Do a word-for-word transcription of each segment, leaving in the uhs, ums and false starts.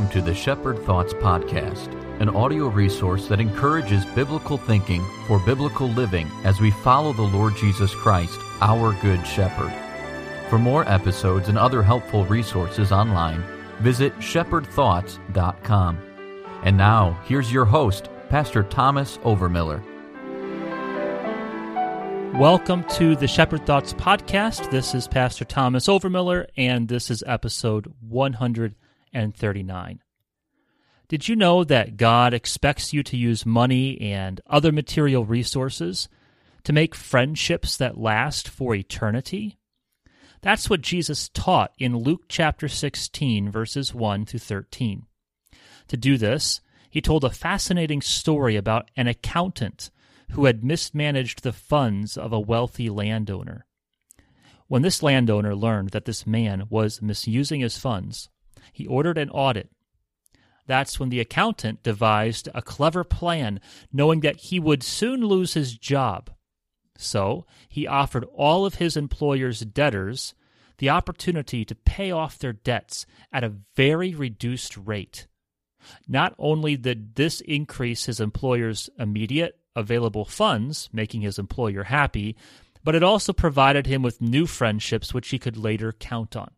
Welcome to the Shepherd Thoughts Podcast, an audio resource that encourages biblical thinking for biblical living as we follow the Lord Jesus Christ, our Good Shepherd. For more episodes and other helpful resources online, visit shepherd thoughts dot com. And now, here's your host, Pastor Thomas Overmiller. Welcome to the Shepherd Thoughts Podcast. This is Pastor Thomas Overmiller, and this is episode one hundred thirty-nine. Did you know that God expects you to use money and other material resources to make friendships that last for eternity? That's what Jesus taught in Luke chapter sixteen, verses one through thirteen. To do this, he told a fascinating story about an accountant who had mismanaged the funds of a wealthy landowner. When this landowner learned that this man was misusing his funds, he ordered an audit. That's when the accountant devised a clever plan, knowing that he would soon lose his job. So he offered all of his employer's debtors the opportunity to pay off their debts at a very reduced rate. Not only did this increase his employer's immediate available funds, making his employer happy, but it also provided him with new friendships which he could later count on.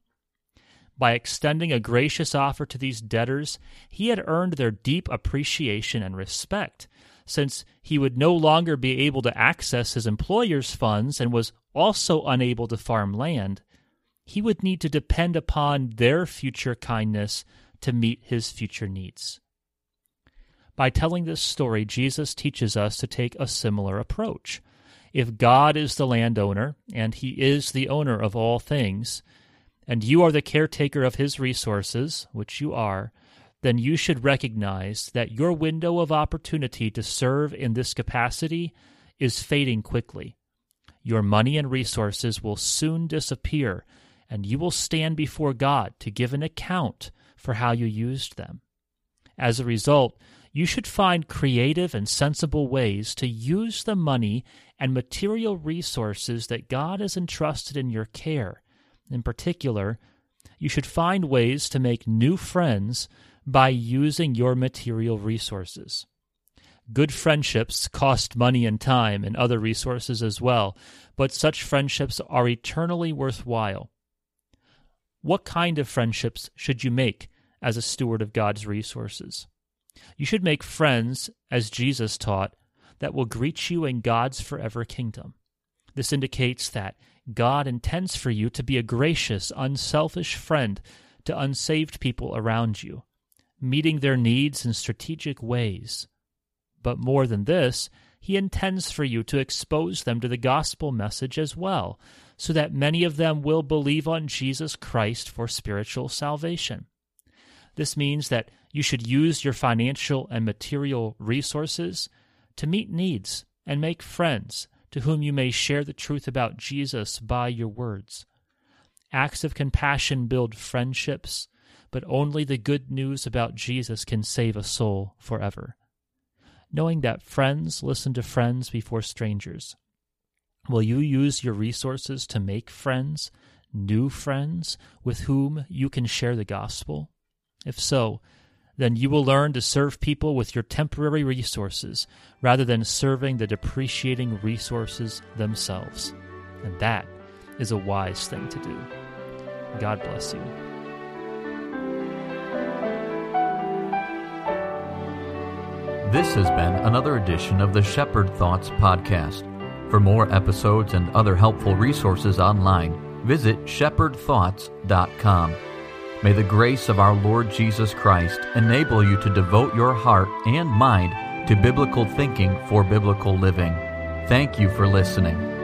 By extending a gracious offer to these debtors, he had earned their deep appreciation and respect, since he would no longer be able to access his employer's funds and was also unable to farm land. He would need to depend upon their future kindness to meet his future needs. By telling this story, Jesus teaches us to take a similar approach. If God is the landowner, and he is the owner of all things, and you are the caretaker of his resources, which you are, then you should recognize that your window of opportunity to serve in this capacity is fading quickly. Your money and resources will soon disappear, and you will stand before God to give an account for how you used them. As a result, you should find creative and sensible ways to use the money and material resources that God has entrusted in your care. In particular, you should find ways to make new friends by using your material resources. Good friendships cost money and time and other resources as well, but such friendships are eternally worthwhile. What kind of friendships should you make as a steward of God's resources? You should make friends, as Jesus taught, that will greet you in God's forever kingdom. This indicates that God intends for you to be a gracious, unselfish friend to unsaved people around you, meeting their needs in strategic ways. But more than this, he intends for you to expose them to the gospel message as well, so that many of them will believe on Jesus Christ for spiritual salvation. This means that you should use your financial and material resources to meet needs and make friends to whom you may share the truth about Jesus by your words. Acts of compassion build friendships, but only the good news about Jesus can save a soul forever. Knowing that friends listen to friends before strangers, will you use your resources to make friends, new friends, with whom you can share the gospel? If so, then you will learn to serve people with your temporary resources rather than serving the depreciating resources themselves. And that is a wise thing to do. God bless you. This has been another edition of the Shepherd Thoughts Podcast. For more episodes and other helpful resources online, visit shepherd thoughts dot com. May the grace of our Lord Jesus Christ enable you to devote your heart and mind to biblical thinking for biblical living. Thank you for listening.